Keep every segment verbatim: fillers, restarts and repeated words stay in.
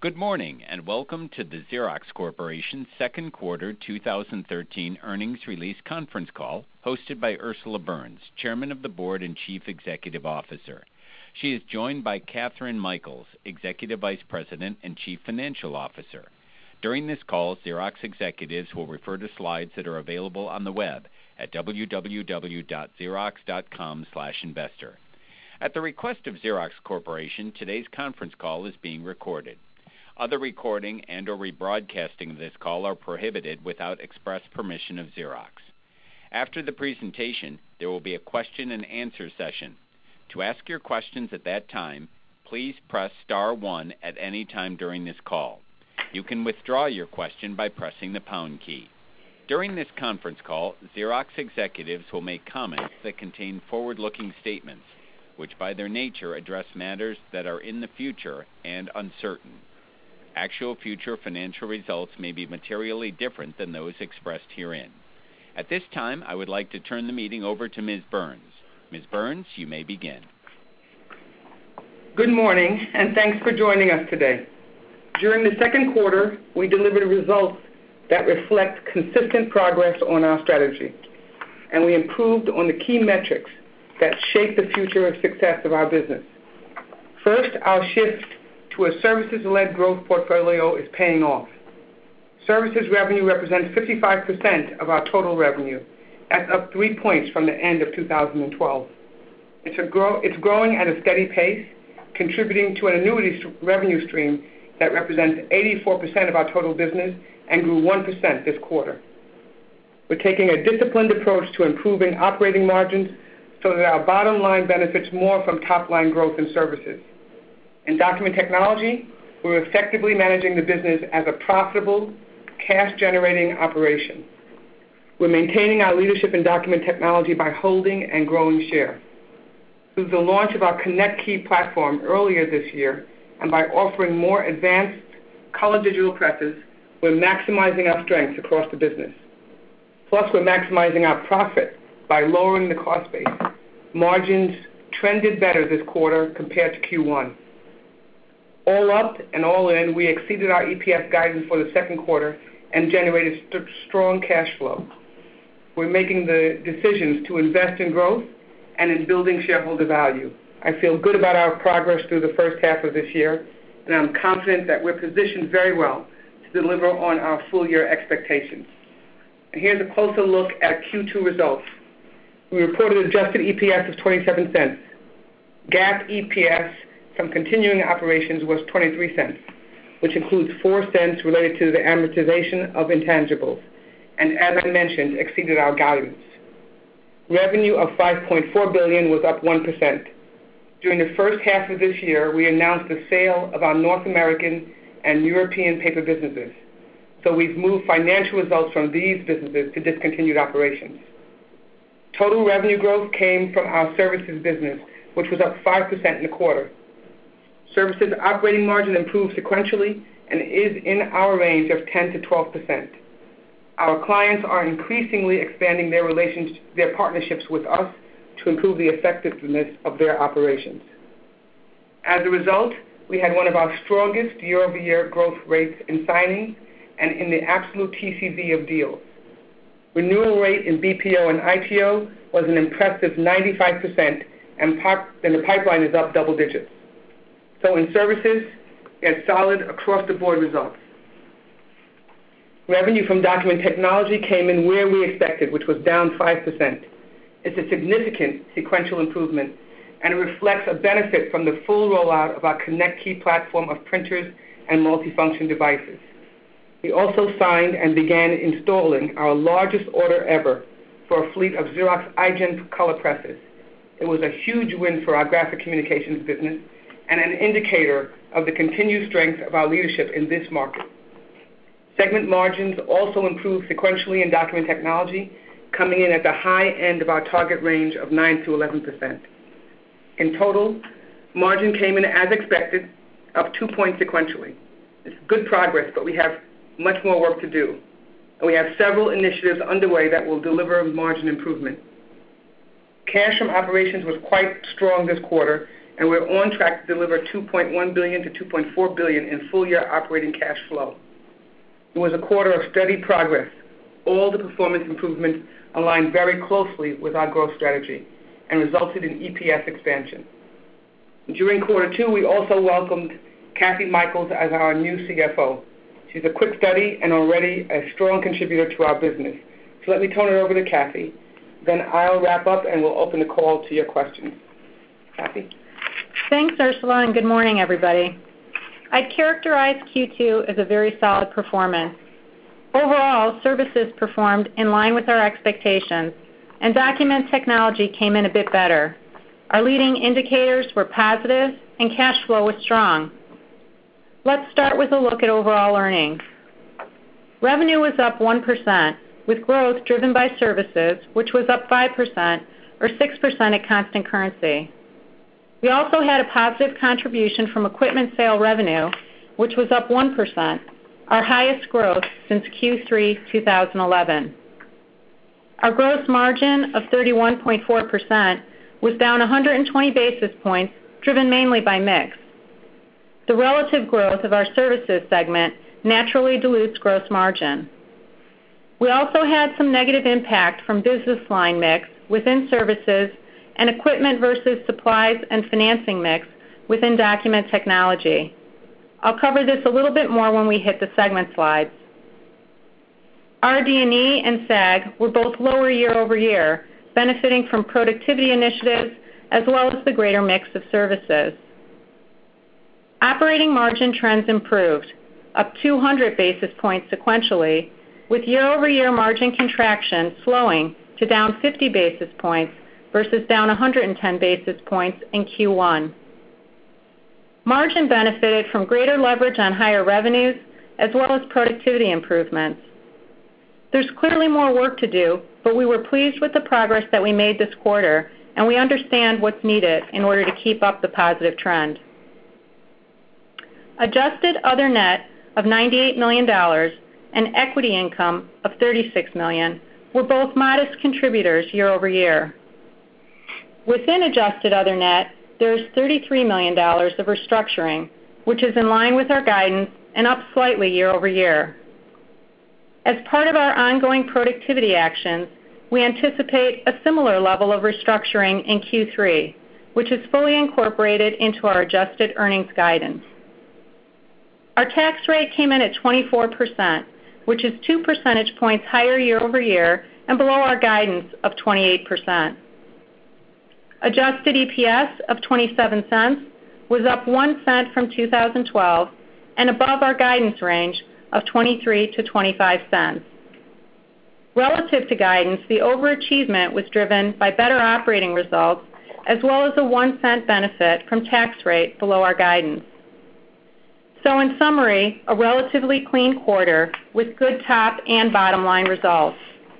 Good morning, and welcome to the Xerox Corporation second quarter two thousand thirteen earnings release conference call hosted by Ursula Burns, Chairman of the Board and Chief Executive Officer. She is joined by Catherine Michaels, Executive Vice President and Chief Financial Officer. During this call, Xerox executives will refer to slides that are available on the web at w w w dot xerox dot com slash investor. At the request of Xerox Corporation, today's conference call is being recorded. Other recording and or rebroadcasting of this call are prohibited without express permission of Xerox. After the presentation, there will be a question and answer session. To ask your questions at that time, please press star one at any time during this call. You can withdraw your question by pressing the pound key. During this conference call, Xerox executives will make comments that contain forward-looking statements, which by their nature address matters that are in the future and uncertain. Actual future financial results may be materially different than those expressed herein. At this time, I would like to turn the meeting over to Miz Burns. Miz Burns, you may begin. Good morning, and thanks for joining us today. During the second quarter, we delivered results that reflect consistent progress on our strategy, and we improved on the key metrics that shape the future of success of our business. First, our shift to a services-led growth portfolio is paying off. Services revenue represents fifty-five percent of our total revenue. That's up three points from the end of two thousand twelve. It's, a grow, it's growing at a steady pace, contributing to an annuity revenue stream that represents eighty-four percent of our total business and grew one percent this quarter. We're taking a disciplined approach to improving operating margins so that our bottom line benefits more from top-line growth in services. In document technology, we're effectively managing the business as a profitable, cash-generating operation. We're maintaining our leadership in document technology by holding and growing share. Through the launch of our ConnectKey platform earlier this year and by offering more advanced color digital presses, we're maximizing our strengths across the business. Plus, we're maximizing our profit by lowering the cost base. Margins trended better this quarter compared to Q one. All up and all in, we exceeded our E P S guidance for the second quarter and generated st- strong cash flow. We're making the decisions to invest in growth and in building shareholder value. I feel good about our progress through the first half of this year, and I'm confident that we're positioned very well to deliver on our full-year expectations. And here's a closer look at Q two results. We reported adjusted E P S of twenty-seven cents. GAAP E P S from continuing operations was twenty-three cents, which includes four cents related to the amortization of intangibles, and as I mentioned, exceeded our guidance. Revenue of five point four billion dollars was up one percent. During the first half of this year, we announced the sale of our North American and European paper businesses, so we've moved financial results from these businesses to discontinued operations. Total revenue growth came from our services business, which was up five percent in the quarter. Services operating margin improved sequentially and is in our range of ten to twelve percent. Our clients are increasingly expanding their relations, their partnerships with us to improve the effectiveness of their operations. As a result, we had one of our strongest year-over-year growth rates in signings and in the absolute T C V of deals. Renewal rate in B P O and I T O was an impressive ninety-five percent, and, pop, and the pipeline is up double digits. So in services, we had solid across-the-board results. Revenue from document technology came in where we expected, which was down five percent. It's a significant sequential improvement, and it reflects a benefit from the full rollout of our ConnectKey platform of printers and multifunction devices. We also signed and began installing our largest order ever for a fleet of Xerox iGen color presses. It was a huge win for our graphic communications business and an indicator of the continued strength of our leadership in this market. Segment margins also improved sequentially in document technology, coming in at the high end of our target range of nine to eleven percent. In total, margin came in as expected, up two points sequentially. It's good progress, but we have much more work to do. And we have several initiatives underway that will deliver margin improvement. Cash from operations was quite strong this quarter, and we're on track to deliver two point one billion dollars to two point four billion dollars in full-year operating cash flow. It was a quarter of steady progress. All the performance improvements aligned very closely with our growth strategy and resulted in E P S expansion. During quarter two, we also welcomed Kathy Michaels as our new C F O. She's a quick study and already a strong contributor to our business. So let me turn it over to Kathy. Then I'll wrap up and we'll open the call to your questions. Kathy? Thanks, Ursula, and good morning, everybody. I'd characterize Q two as a very solid performance. Overall, services performed in line with our expectations, and document technology came in a bit better. Our leading indicators were positive, and cash flow was strong. Let's start with a look at overall earnings. Revenue was up one percent, with growth driven by services, which was up five percent, or six percent at constant currency. We also had a positive contribution from equipment sale revenue, which was up one percent, our highest growth since Q three two thousand eleven. Our gross margin of thirty-one point four percent was down one hundred twenty basis points, driven mainly by mix. The relative growth of our services segment naturally dilutes gross margin. We also had some negative impact from business line mix within services and equipment versus supplies and financing mix within document technology. I'll cover this a little bit more when we hit the segment slides. R D and E and S A G were both lower year over year, benefiting from productivity initiatives as well as the greater mix of services. Operating margin trends improved, up two hundred basis points sequentially, with year-over-year margin contraction slowing to down fifty basis points versus down one hundred ten basis points in Q one. Margin benefited from greater leverage on higher revenues as well as productivity improvements. There's clearly more work to do, but we were pleased with the progress that we made this quarter, and we understand what's needed in order to keep up the positive trend. Adjusted other net of ninety-eight million dollars and equity income of thirty-six million dollars were both modest contributors year over year. Within adjusted other net, there's thirty-three million dollars of restructuring, which is in line with our guidance and up slightly year over year. As part of our ongoing productivity actions, we anticipate a similar level of restructuring in Q three, which is fully incorporated into our adjusted earnings guidance. Our tax rate came in at twenty-four percent, which is two percentage points higher year over year and below our guidance of twenty-eight percent. Adjusted E P S of twenty-seven cents was up one cent from two thousand twelve and above our guidance range of twenty-three to twenty-five cents. Relative to guidance, the overachievement was driven by better operating results as well as a one cent benefit from tax rate below our guidance. So in summary, a relatively clean quarter with good top and bottom line results.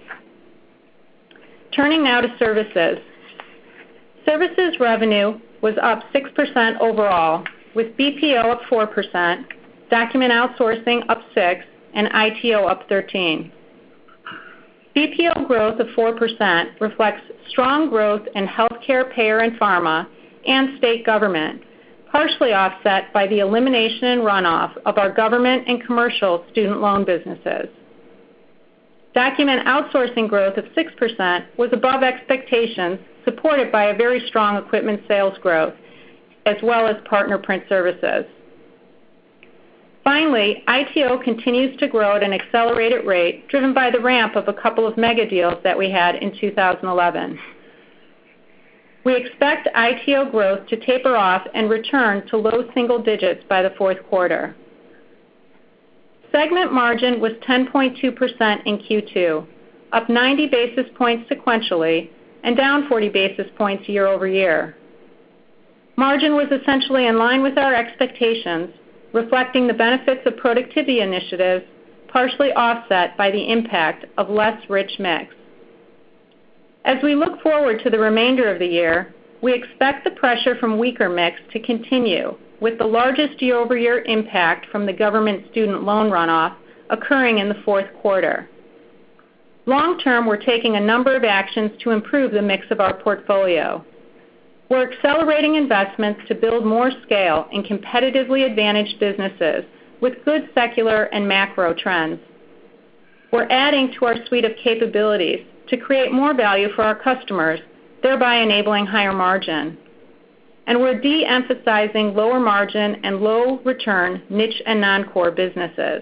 Turning now to services. Services revenue was up six percent overall, with B P O up four percent, document outsourcing up six percent, and I T O up thirteen percent. B P O growth of four percent reflects strong growth in healthcare, payer, and pharma, and state government, partially offset by the elimination and runoff of our government and commercial student loan businesses. Document outsourcing growth of six percent was above expectations, supported by a very strong equipment sales growth, as well as partner print services. Finally, I T O continues to grow at an accelerated rate, driven by the ramp of a couple of mega deals that we had in two thousand eleven. We expect I T O growth to taper off and return to low single digits by the fourth quarter. Segment margin was ten point two percent in Q two, up ninety basis points sequentially and down forty basis points year over year. Margin was essentially in line with our expectations, reflecting the benefits of productivity initiatives, partially offset by the impact of less rich mix. As we look forward to the remainder of the year, we expect the pressure from weaker mix to continue, with the largest year-over-year impact from the government student loan runoff occurring in the fourth quarter. Long term, we're taking a number of actions to improve the mix of our portfolio. We're accelerating investments to build more scale in competitively advantaged businesses with good secular and macro trends. We're adding to our suite of capabilities to create more value for our customers, thereby enabling higher margin. And we're de-emphasizing lower margin and low return niche and non-core businesses.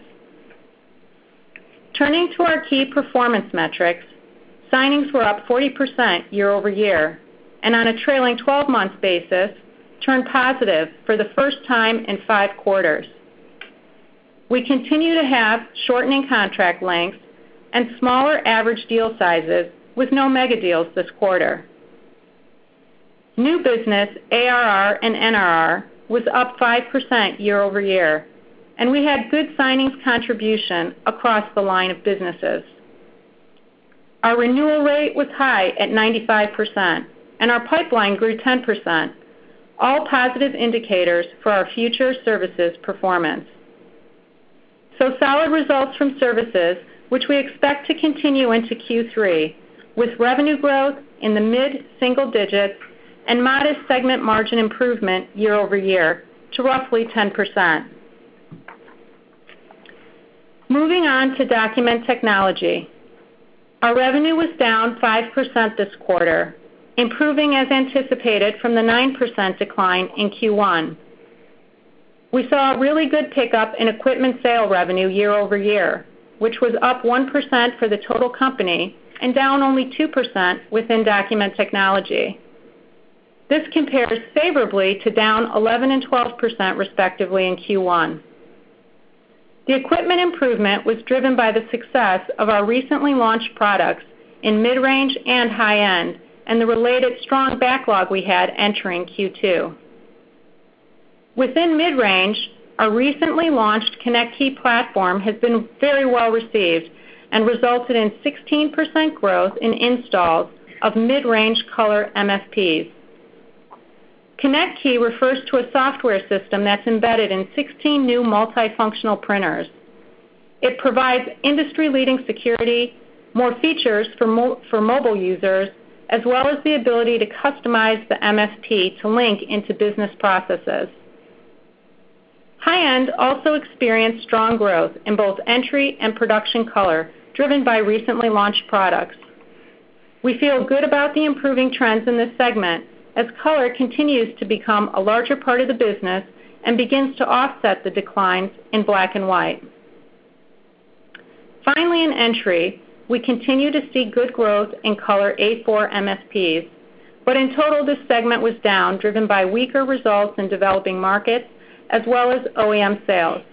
Turning to our key performance metrics, signings were up forty percent year over year, and on a trailing twelve month basis, turned positive for the first time in five quarters. We continue to have shortening contract lengths and smaller average deal sizes with no mega deals this quarter. New business A R R and N R R was up five percent year over year, and we had good signings contribution across the line of businesses. Our renewal rate was high at ninety-five percent, and our pipeline grew ten percent, all positive indicators for our future services performance. So solid results from services, which we expect to continue into Q three, with revenue growth in the mid-single digits and modest segment margin improvement year over year to roughly ten percent. Moving on to Document Technology. Our revenue was down five percent this quarter, improving as anticipated from the nine percent decline in Q one. We saw a really good pickup in equipment sale revenue year over year, which was up one percent for the total company and down only two percent within Document Technology. This compares favorably to down eleven and twelve percent respectively in Q one. The equipment improvement was driven by the success of our recently launched products in mid-range and high-end and the related strong backlog we had entering Q two. Within mid-range, our recently launched ConnectKey platform has been very well received and resulted in sixteen percent growth in installs of mid-range color M F Ps. ConnectKey refers to a software system that's embedded in sixteen new multifunctional printers. It provides industry-leading security, more features for, mo- for mobile users, as well as the ability to customize the M F P to link into business processes. High-end also experienced strong growth in both entry and production color, driven by recently launched products. We feel good about the improving trends in this segment as color continues to become a larger part of the business and begins to offset the declines in black and white. Finally, in entry, we continue to see good growth in color A four M S Ps, but in total this segment was down, driven by weaker results in developing markets as well as O E M sales.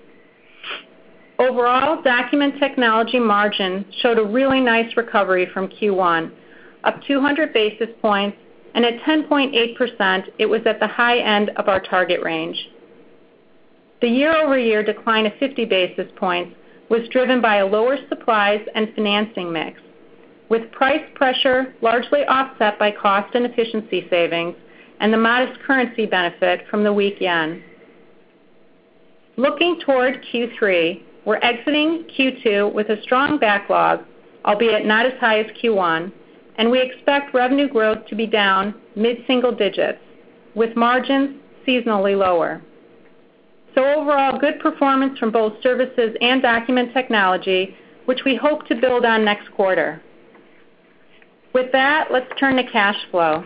Overall, Document Technology margin showed a really nice recovery from Q one, up two hundred basis points, and at ten point eight percent, it was at the high end of our target range. The year-over-year decline of fifty basis points was driven by a lower supplies and financing mix, with price pressure largely offset by cost and efficiency savings and the modest currency benefit from the weak yen. Looking toward Q three, we're exiting Q two with a strong backlog, albeit not as high as Q one, and we expect revenue growth to be down mid-single digits, with margins seasonally lower. So overall, good performance from both services and Document Technology, which we hope to build on next quarter. With that, let's turn to cash flow.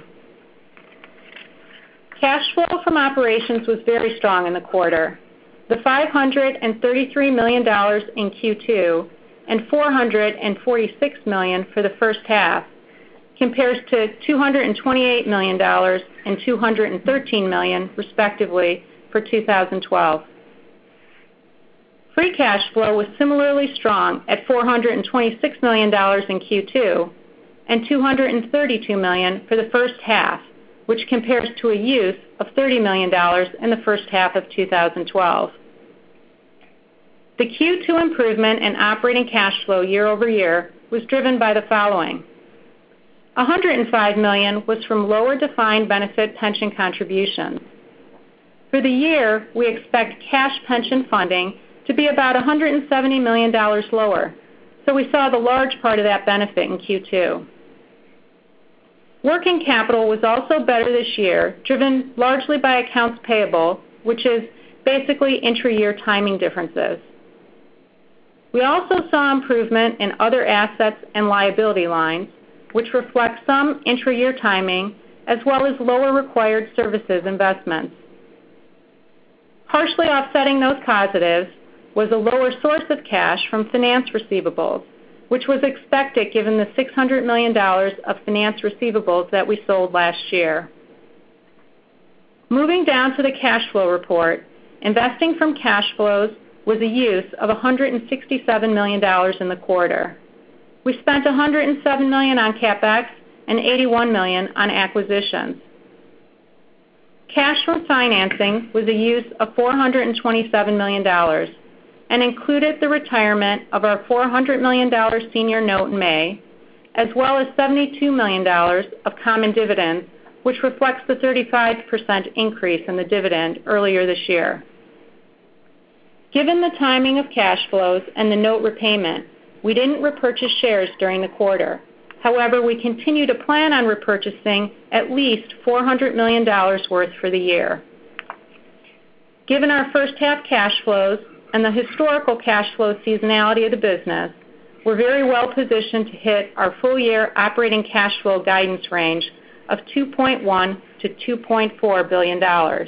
Cash flow from operations was very strong in the quarter. The five hundred thirty-three million dollars in Q two and four hundred forty-six million dollars for the first half compares to two hundred twenty-eight million dollars and two hundred thirteen million dollars, respectively, for two thousand twelve. Free cash flow was similarly strong at four hundred twenty-six million dollars in Q two and two hundred thirty-two million dollars for the first half, which compares to a use of thirty million dollars in the first half of two thousand twelve. The Q two improvement in operating cash flow year over year was driven by the following. one hundred five million dollars was from lower defined benefit pension contributions. For the year, we expect cash pension funding to be about one hundred seventy million dollars lower, so we saw the large part of that benefit in Q two. Working capital was also better this year, driven largely by accounts payable, which is basically intra-year timing differences. We also saw improvement in other assets and liability lines, which reflect some intra-year timing as well as lower required services investments. Partially offsetting those positives was a lower source of cash from finance receivables, which was expected given the six hundred million dollars of finance receivables that we sold last year. Moving down to the cash flow report, investing from cash flows was a use of one hundred sixty-seven million dollars in the quarter. We spent one hundred seven million dollars on CapEx and eighty-one million dollars on acquisitions. Cash from financing was a use of four hundred twenty-seven million dollars and included the retirement of our four hundred million dollars senior note in May, as well as seventy-two million dollars of common dividends, which reflects the thirty-five percent increase in the dividend earlier this year. Given the timing of cash flows and the note repayment, we didn't repurchase shares during the quarter. However, we continue to plan on repurchasing at least four hundred million dollars worth for the year. Given our first half cash flows and the historical cash flow seasonality of the business, we're very well positioned to hit our full year operating cash flow guidance range of two point one to two point four billion dollars.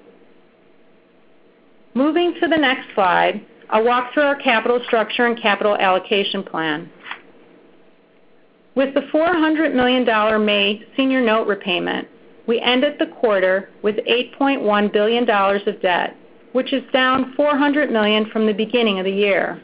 Moving to the next slide, I'll walk through our capital structure and capital allocation plan. With the four hundred million dollars May senior note repayment, we ended the quarter with eight point one billion dollars of debt, which is down four hundred million dollars from the beginning of the year.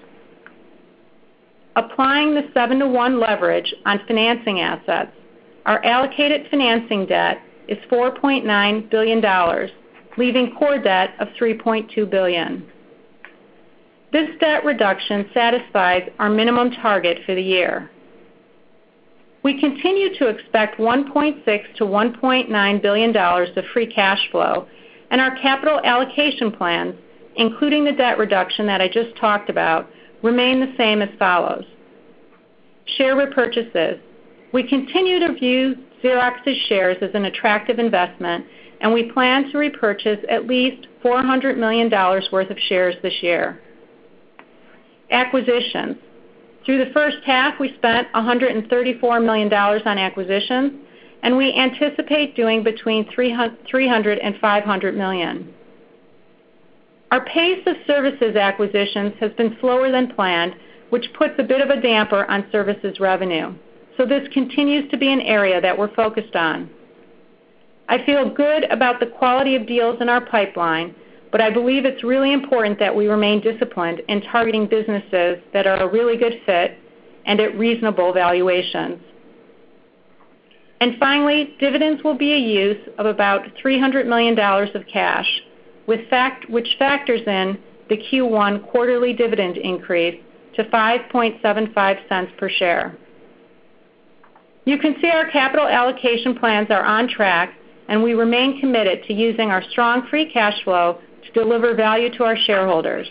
Applying the seven to one leverage on financing assets, our allocated financing debt is four point nine billion dollars, leaving core debt of three point two billion dollars. This debt reduction satisfies our minimum target for the year. We continue to expect one point six to one point nine billion dollars of free cash flow, and our capital allocation plans, including the debt reduction that I just talked about, remain the same as follows. Share repurchases. We continue to view Xerox's shares as an attractive investment, and we plan to repurchase at least four hundred million dollars worth of shares this year. Acquisitions. Through the first half, we spent one hundred thirty-four million dollars on acquisitions, and we anticipate doing between three hundred and five hundred million dollars. Our pace of services acquisitions has been slower than planned, which puts a bit of a damper on services revenue. So this continues to be an area that we're focused on. I feel good about the quality of deals in our pipeline, but I believe it's really important that we remain disciplined in targeting businesses that are a really good fit and at reasonable valuations. And finally, dividends will be a use of about three hundred million dollars of cash, with fact, which factors in the Q one quarterly dividend increase to five point seven five cents per share. You can see our capital allocation plans are on track, and we remain committed to using our strong free cash flow to deliver value to our shareholders.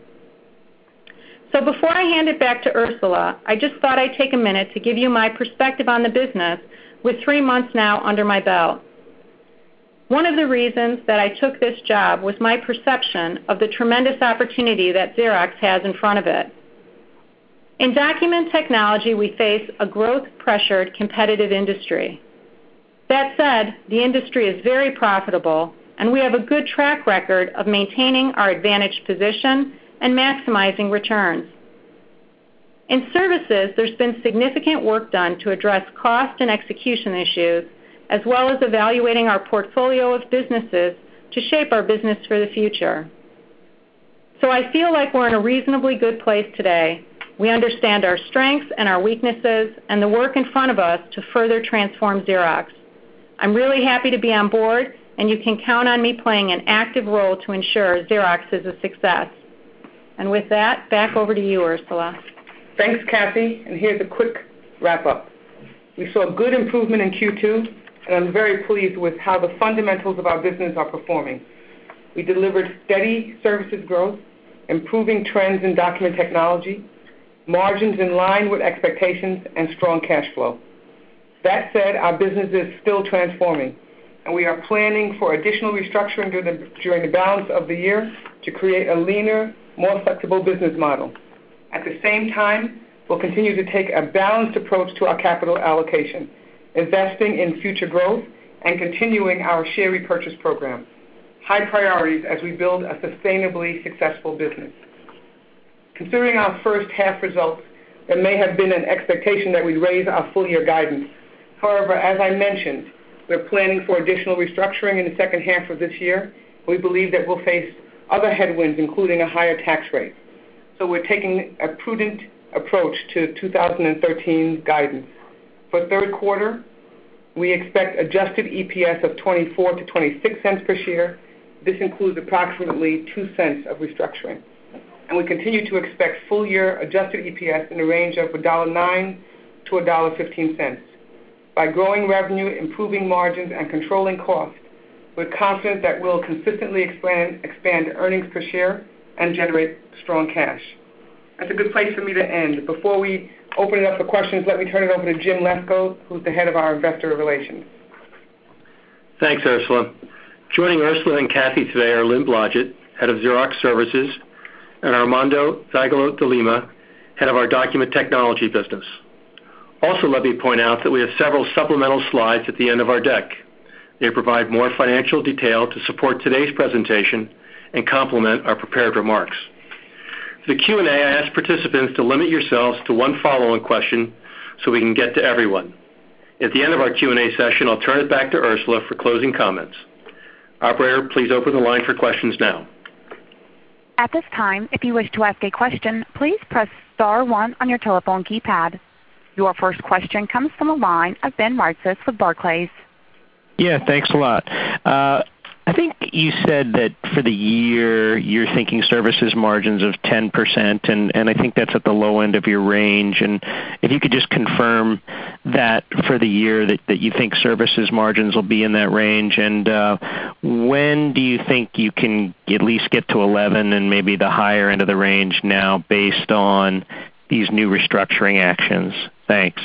So before I hand it back to Ursula, I just thought I'd take a minute to give you my perspective on the business with three months now under my belt. One of the reasons that I took this job was my perception of the tremendous opportunity that Xerox has in front of it. In document technology, we face a growth-pressured competitive industry. That said, the industry is very profitable, and we have a good track record of maintaining our advantaged position and maximizing returns. In services, there's been significant work done to address cost and execution issues, as well as evaluating our portfolio of businesses to shape our business for the future. So I feel like we're in a reasonably good place today. We understand our strengths and our weaknesses and the work in front of us to further transform Xerox. I'm really happy to be on board, and you can count on me playing an active role to ensure Xerox is a success. And with that, back over to you, Ursula. Thanks, Kathy, and here's a quick wrap-up. We saw good improvement in Q two, and I'm very pleased with how the fundamentals of our business are performing. We delivered steady services growth, improving trends in document technology, margins in line with expectations, and strong cash flow. That said, our business is still transforming, and we are planning for additional restructuring during the, during the balance of the year to create a leaner, more flexible business model. At the same time, we'll continue to take a balanced approach to our capital allocation, investing in future growth and continuing our share repurchase program, high priorities as we build a sustainably successful business. Considering our first half results, there may have been an expectation that we'd raise our full-year guidance. However, as I mentioned, we're planning for additional restructuring in the second half of this year. We believe that we'll face other headwinds, including a higher tax rate. So we're taking a prudent approach to two thousand thirteen guidance. For third quarter, we expect adjusted E P S of twenty-four to twenty-six cents per share. This includes approximately two cents of restructuring. And we continue to expect full-year adjusted E P S in the range of one dollar and nine cents to one dollar and fifteen cents. By growing revenue, improving margins, and controlling costs, we're confident that we'll consistently expand, expand earnings per share and generate strong cash. That's a good place for me to end. Before we open it up for questions, let me turn it over to Jim Lesko, who's the head of our investor relations. Thanks, Ursula. Joining Ursula and Kathy today are Lynn Blodgett, head of Xerox Services, and Armando Zagalo de Lima, head of our document technology business. Also, let me point out that we have several supplemental slides at the end of our deck. They provide more financial detail to support today's presentation and complement our prepared remarks. For the Q and A, I ask participants to limit yourselves to one follow-on question so we can get to everyone. At the end of our Q and A session, I'll turn it back to Ursula for closing comments. Operator, please open the line for questions now. At this time, if you wish to ask a question, please press star one on your telephone keypad. Your first question comes from the line of Ben Martzis with Barclays. Yeah, thanks a lot. Uh, I think you said that for the year you're thinking services margins of ten percent, and, and I think that's at the low end of your range. And if you could just confirm that for the year that, that you think services margins will be in that range, and uh, when do you think you can at least get to eleven and maybe the higher end of the range now based on these new restructuring actions? Thanks.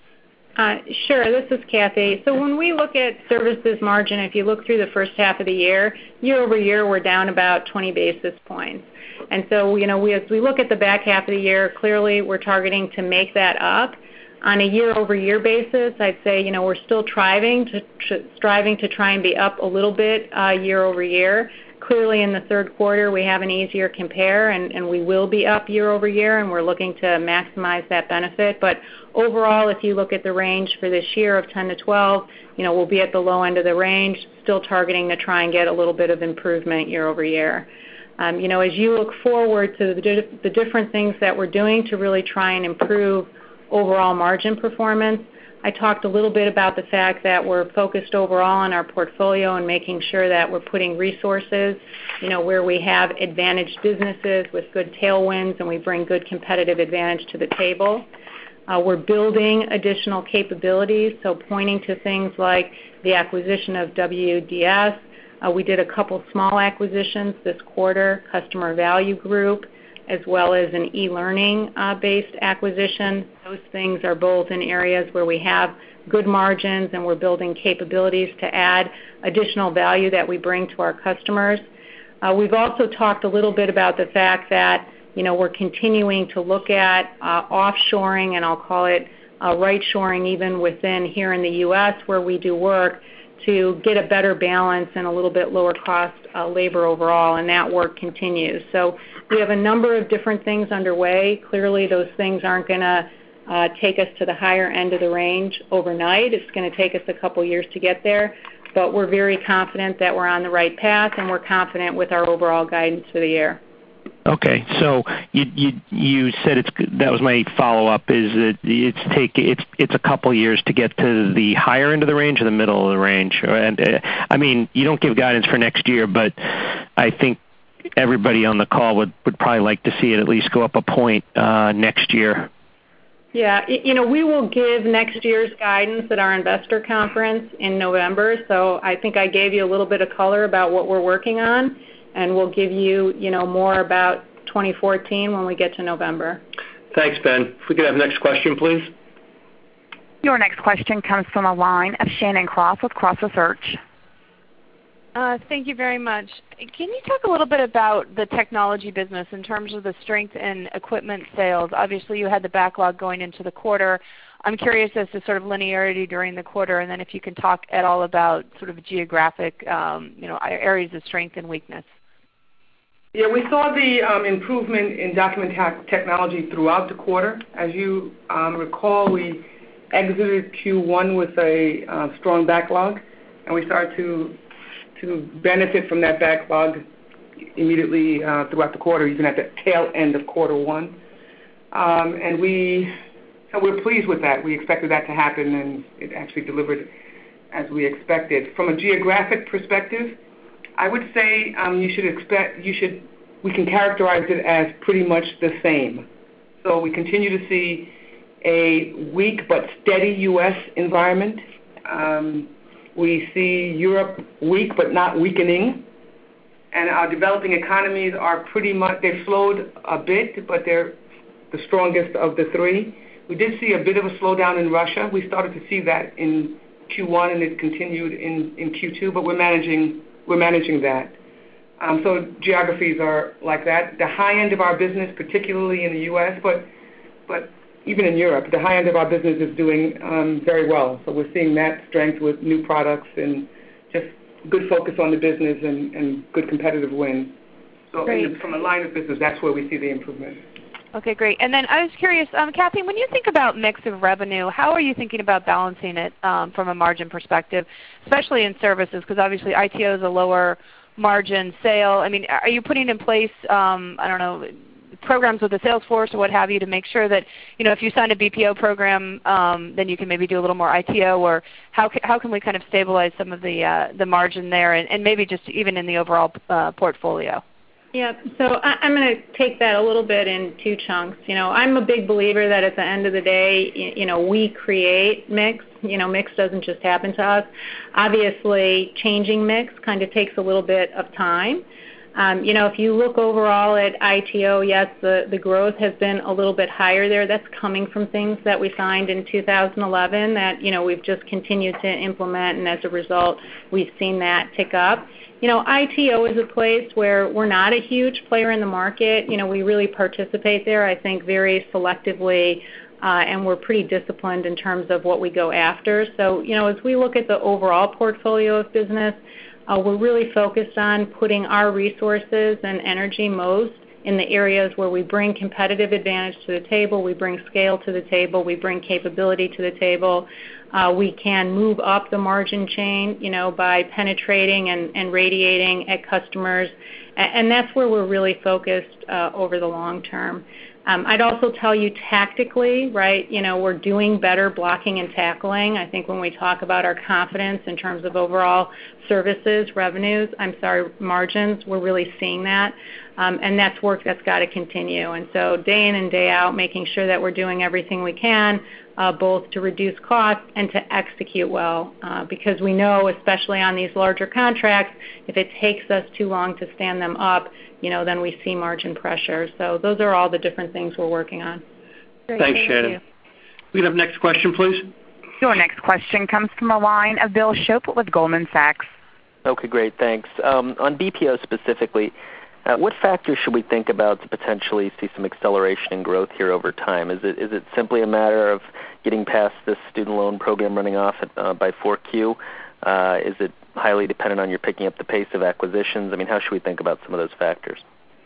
Uh, sure, this is Kathy. So when we look at services margin, if you look through the first half of the year, year over year, we're down about twenty basis points. And so, you know, we, as we look at the back half of the year, clearly we're targeting to make that up. On a year-over-year basis, I'd say, you know, we're still striving to, tr- striving to try and be up a little bit uh, year over year. Clearly in the third quarter, we have an easier compare, and, and we will be up year over year, and we're looking to maximize that benefit. But overall, if you look at the range for this year of ten to twelve, you know, we'll be at the low end of the range, still targeting to try and get a little bit of improvement year over year. Um, you know, as you look forward to the, the different things that we're doing to really try and improve overall margin performance, I talked a little bit about the fact that we're focused overall on our portfolio and making sure that we're putting resources, you know, where we have advantaged businesses with good tailwinds and we bring good competitive advantage to the table. Uh, we're building additional capabilities, so pointing to things like the acquisition of W D S. Uh, we did a couple small acquisitions this quarter, Customer Value Group, as well as an e-learning uh, based acquisition. Those things are both in areas where we have good margins and we're building capabilities to add additional value that we bring to our customers. Uh, we've also talked a little bit about the fact that, you know, we're continuing to look at uh, offshoring, and I'll call it uh, right-shoring even within here in the U S where we do work, to get a better balance and a little bit lower cost uh, labor overall, and that work continues. So we have a number of different things underway. Clearly those things aren't going to uh, take us to the higher end of the range overnight. It's going to take us a couple years to get there, but we're very confident that we're on the right path, and we're confident with our overall guidance for the year. Okay, so you you you said it's that was my follow up is that it's take it's it's a couple years to get to the higher end of the range or the middle of the range, and uh, I mean you don't give guidance for next year, but I think everybody on the call would would probably like to see it at least go up a point uh, next year. Yeah, you know, we will give next year's guidance at our investor conference in November. So I think I gave you a little bit of color about what we're working on. And we'll give you, you know, more about twenty fourteen when we get to November. Thanks, Ben. If we could have the next question, please. Your next question comes from the line of Shannon Cross with Cross Research. Uh, thank you very much. Can you talk a little bit about the technology business in terms of the strength in equipment sales? Obviously, you had the backlog going into the quarter. I'm curious as to sort of linearity during the quarter, and then if you can talk at all about sort of geographic um, you know, areas of strength and weakness. Yeah, we saw the um, improvement in document technology throughout the quarter. As you um, recall, we exited Q one with a uh, strong backlog, and we started to to benefit from that backlog immediately uh, throughout the quarter, even at the tail end of quarter one. Um, and we, so we're pleased with that. We expected that to happen, and it actually delivered as we expected. From a geographic perspective, I would say um, you should expect, you should, we can characterize it as pretty much the same. So we continue to see a weak but steady U S environment. Um, We see Europe weak but not weakening, and our developing economies are pretty much, they've slowed a bit, but they're the strongest of the three. We did see a bit of a slowdown in Russia. We started to see that in Q one, and it continued in, in Q two, but we're managing, we're managing that. Um, so geographies are like that. The high end of our business, particularly in the U S, but but even in Europe, the high end of our business is doing um, very well. So we're seeing that strength with new products and just good focus on the business and, and good competitive wins. So in the, from a line of business, that's where we see the improvement. Okay, great. And then I was curious, um, Kathy, when you think about mix of revenue, how are you thinking about balancing it um, from a margin perspective, especially in services? Because obviously I T O is a lower margin sale. I mean, are you putting in place, um, I don't know, programs with the sales force or what have you to make sure that, you know, if you sign a B P O program, um, then you can maybe do a little more I T O, or how ca how can we kind of stabilize some of the uh, the margin there, and, and maybe just even in the overall uh, portfolio? Yeah, so I, I'm going to take that a little bit in two chunks. You know, I'm a big believer that at the end of the day, you, you know, we create mix. You know, mix doesn't just happen to us. Obviously, changing mix kind of takes a little bit of time. Um, you know, if you look overall at I T O, yes, the, the growth has been a little bit higher there. That's coming from things that we signed in two thousand eleven that, you know, we've just continued to implement, and as a result, we've seen that tick up. You know, I T O is a place where we're not a huge player in the market. You know, we really participate there, I think, very selectively, uh, and we're pretty disciplined in terms of what we go after. So, you know, as we look at the overall portfolio of business, Uh, we're really focused on putting our resources and energy most in the areas where we bring competitive advantage to the table, we bring scale to the table, we bring capability to the table. Uh, we can move up the margin chain, you know, by penetrating and, and radiating at customers, and, and that's where we're really focused uh, over the long term. Um, I'd also tell you tactically, right, you know, we're doing better blocking and tackling. I think when we talk about our confidence in terms of overall services, revenues, I'm sorry, margins, we're really seeing that. Um, and that's work that's got to continue. And so day in and day out, making sure that we're doing everything we can, uh, both to reduce costs and to execute well, uh, because we know, especially on these larger contracts, if it takes us too long to stand them up, you know, then we see margin pressure. So those are all the different things we're working on. Great. Thanks, Thank Shannon. You. We can have next question, please. Your next question comes from the line of Bill Shope with Goldman Sachs. Okay, great, thanks. Um, on B P O specifically, uh, what factors should we think about to potentially see some acceleration in growth here over time? Is it is it simply a matter of getting past this student loan program running off at, uh, by four Q? Uh, is it highly dependent on your picking up the pace of acquisitions? I mean, how should we think about some of those factors?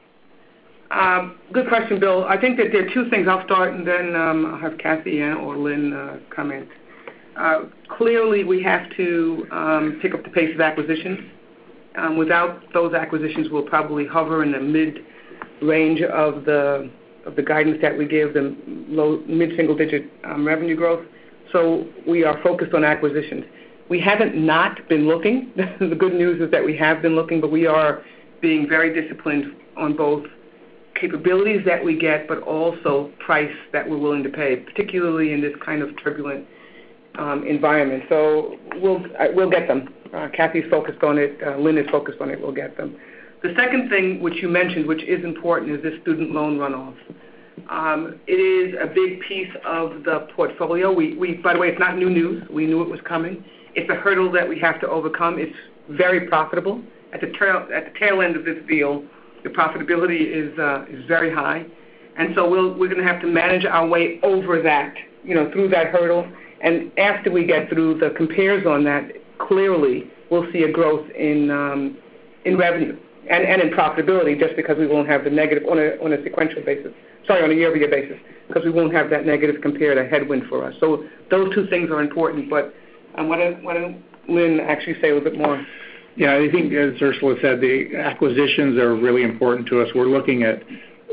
Um, good question, Bill. I think that there are two things. I'll start, and then um, I'll have Kathy and or Lynn uh, comment. Uh, clearly, we have to um, pick up the pace of acquisitions. Um, without those acquisitions, we'll probably hover in the mid-range of the of the guidance that we give, the low mid-single-digit um, revenue growth. So we are focused on acquisitions. We haven't not been looking. The good news is that we have been looking, but we are being very disciplined on both capabilities that we get, but also price that we're willing to pay, particularly in this kind of turbulent um, environment. So we'll uh, we'll get them. Uh, Kathy's focused on it. Uh, Lynn is focused on it. We'll get them. The second thing, which you mentioned, which is important, is this student loan runoff. Um, it is a big piece of the portfolio. We, we, by the way, it's not new news. We knew it was coming. It's a hurdle that we have to overcome. It's very profitable. At the tail, at the tail end of this deal, the profitability is uh, is very high, and so we'll, we're going to have to manage our way over that, you know, through that hurdle. And after we get through the compares on that, clearly we'll see a growth in um, in revenue and, and in profitability, just because we won't have the negative on a on a sequential basis. Sorry, on a year-over-year basis, because we won't have that negative compare, a headwind for us. So those two things are important. But um, why don't why don't Lynn actually say a little bit more? Yeah, I think, as Ursula said, the acquisitions are really important to us. We're looking at,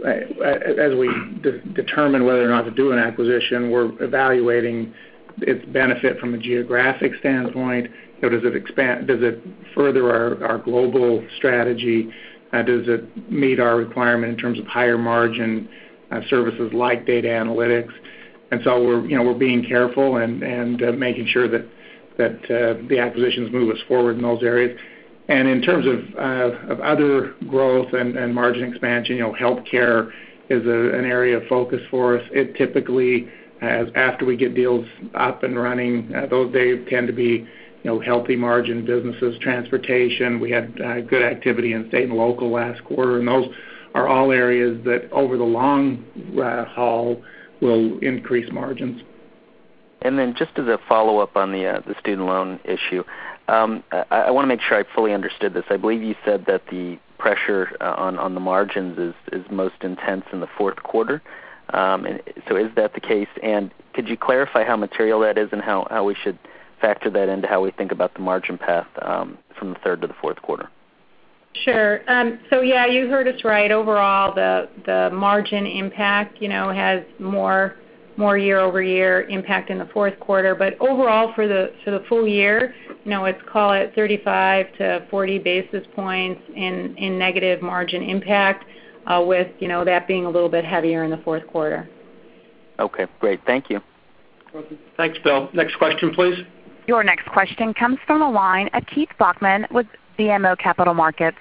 as we de- determine whether or not to do an acquisition, we're evaluating its benefit from a geographic standpoint. You know, does it expand? Does it further our, our global strategy? Uh, does it meet our requirement in terms of higher margin uh, services like data analytics? And so we're, you know, we're being careful and and uh, making sure that that uh, the acquisitions move us forward in those areas. And in terms of, uh, of other growth and, and margin expansion, you know, healthcare is a, an area of focus for us. It typically, as after we get deals up and running, uh, those they tend to be, you know, healthy margin businesses. Transportation, we had uh, good activity in state and local last quarter, and those are all areas that over the long uh, haul will increase margins. And then just as a follow-up on the uh, the student loan issue, um, I, I want to make sure I fully understood this. I believe you said that the pressure uh, on, on the margins is, is most intense in the fourth quarter. Um, and so is that the case? And could you clarify how material that is and how, how we should factor that into how we think about the margin path um, from the third to the fourth quarter? Sure. Um, so, yeah, you heard us right. Overall, the, the margin impact, you know, has more more year-over-year impact in the fourth quarter. But overall, for the for the full year, you know, let's call it thirty-five to forty basis points in, in negative margin impact, uh, with, you know, that being a little bit heavier in the fourth quarter. Okay, great. Thank you. Thanks, Bill. Next question, please. Your next question comes from the line of Keith Bachman with B M O Capital Markets.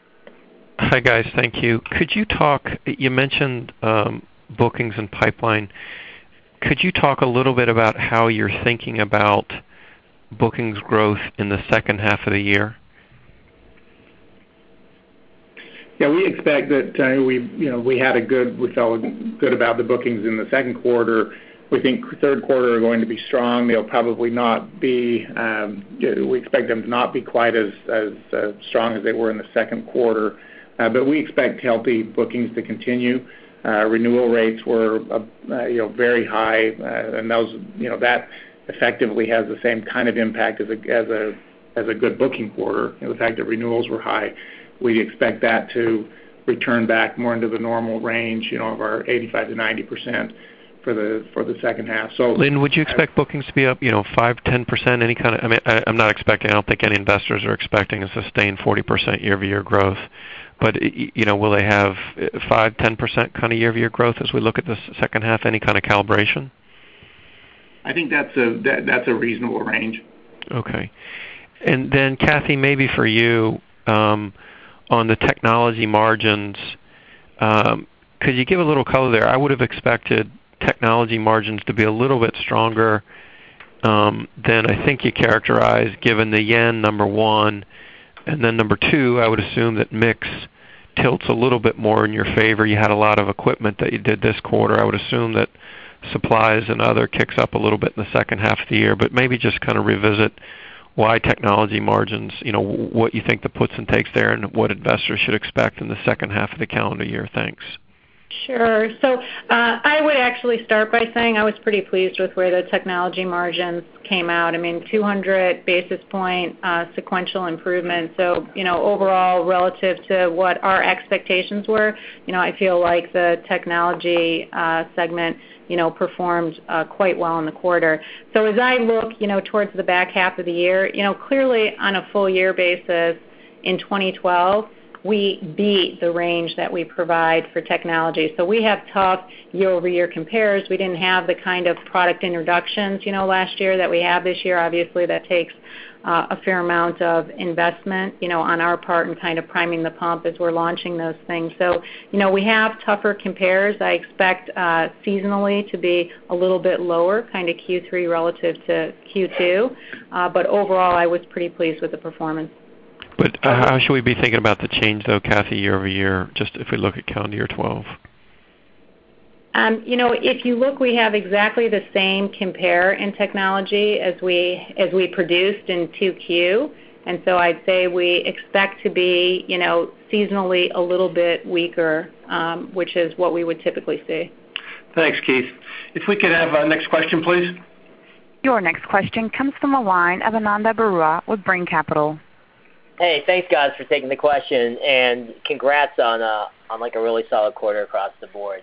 Hi, guys. Thank you. Could you talk, you mentioned um, bookings and pipeline. Could you talk a little bit about how you're thinking about bookings growth in the second half of the year? Yeah, we expect that uh, we, you know, we had a good, we felt good about the bookings in the second quarter. We think third quarter are going to be strong. They'll probably not be, um, we expect them to not be quite as, as uh, strong as they were in the second quarter. Uh, but we expect healthy bookings to continue. Uh, renewal rates were, uh, uh, you know, very high, uh, and those, you know, that effectively has the same kind of impact as a as a as a good booking quarter. You know, the fact that renewals were high, we expect that to return back more into the normal range, you know, of our eighty-five to ninety percent for the for the second half. So, Lynn, would you expect bookings to be up, you know, five, ten percent? Any kind of? I mean, I, I'm not expecting. I don't think any investors are expecting a sustained forty percent year-over-year growth. But, you know, will they have five, ten percent kind of year-over-year growth as we look at the second half? Any kind of calibration? I think that's a that, that's a reasonable range. Okay. And then, Kathy, maybe for you, um, on the technology margins, um, could you give a little color there? I would have expected technology margins to be a little bit stronger um, than I think you characterized, given the yen, number one. And then number two, I would assume that mix tilts a little bit more in your favor. You had a lot of equipment that you did this quarter. I would assume that supplies and other kicks up a little bit in the second half of the year, but maybe just kind of revisit why technology margins, you know, what you think the puts and takes there and what investors should expect in the second half of the calendar year. Thanks. Sure. So uh, I would actually start by saying I was pretty pleased with where the technology margins came out. I mean, two hundred basis point uh, sequential improvement. So, you know, overall relative to what our expectations were, you know, I feel like the technology uh, segment, you know, performed uh, quite well in the quarter. So as I look, you know, towards the back half of the year, you know, clearly on a full year basis in twenty twelve, we beat the range that we provide for technology. So we have tough year-over-year compares. We didn't have the kind of product introductions, you know, last year that we have this year. Obviously, that takes uh, a fair amount of investment, you know, on our part and kind of priming the pump as we're launching those things. So, you know, we have tougher compares. I expect uh, seasonally to be a little bit lower, kind of Q three relative to Q two. Uh, but overall, I was pretty pleased with the performance. But uh, how should we be thinking about the change, though, Kathy, year over year, just if we look at calendar year twelve? Um, you know, if you look, we have exactly the same compare in technology as we as we produced in two Q, and so I'd say we expect to be, you know, seasonally a little bit weaker, um, which is what we would typically see. Thanks, Keith. If we could have uh, next question, please. Your next question comes from the line of Ananda Baruah with Brain Capital. Hey, thanks guys for taking the question, and congrats on uh, on like a really solid quarter across the board.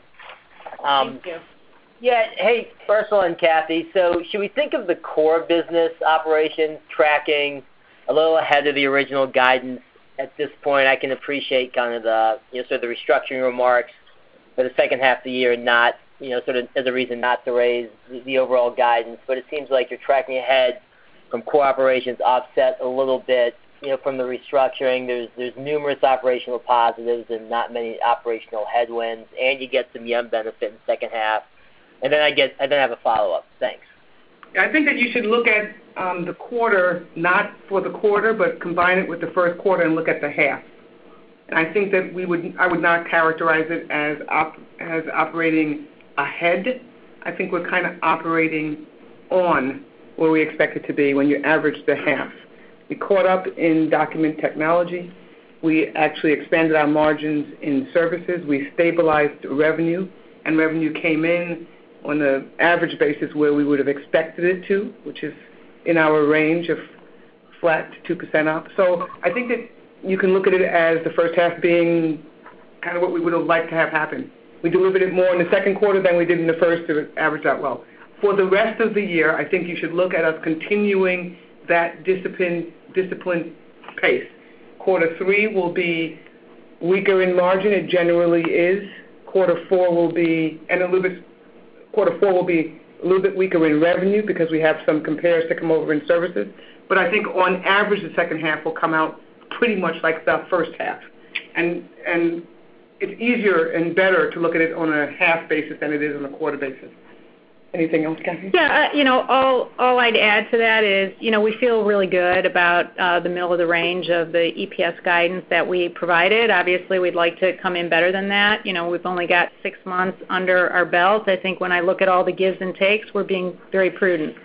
Um, Thank you. Yeah, hey, Ursula and Kathy, so should we think of the core business operations tracking a little ahead of the original guidance at this point? I can appreciate kind of the, you know, sort of the restructuring remarks for the second half of the year, not, you know, sort of as a reason not to raise the, the overall guidance, but it seems like you're tracking ahead from core operations, offset a little bit, you know, from the restructuring. There's there's numerous operational positives and not many operational headwinds, and you get some yen benefit in the second half. And then I get I then have a follow up. Thanks. I think that you should look at um, the quarter not for the quarter, but combine it with the first quarter and look at the half. And I think that we would I would not characterize it as op, as operating ahead. I think we're kind of operating on where we expect it to be when you average the half. We caught up in document technology. We actually expanded our margins in services. We stabilized revenue, and revenue came in on the average basis where we would have expected it to, which is in our range of flat to two percent up. So I think that you can look at it as the first half being kind of what we would have liked to have happen. We delivered it more in the second quarter than we did in the first to average out well. For the rest of the year, I think you should look at us continuing that discipline, disciplined pace. Quarter three will be weaker in margin. It generally is. Quarter four will be, and a little bit, quarter four will be a little bit weaker in revenue because we have some compares to come over in services. But I think on average, the second half will come out pretty much like the first half. And and it's easier and better to look at it on a half basis than it is on a quarter basis. Anything else, Kathy? Yeah, uh, you know, all all I'd add to that is, you know, we feel really good about uh, the middle of the range of the E P S guidance that we provided. Obviously, we'd like to come in better than that. You know, we've only got six months under our belt. I think when I look at all the gives and takes, we're being very prudent.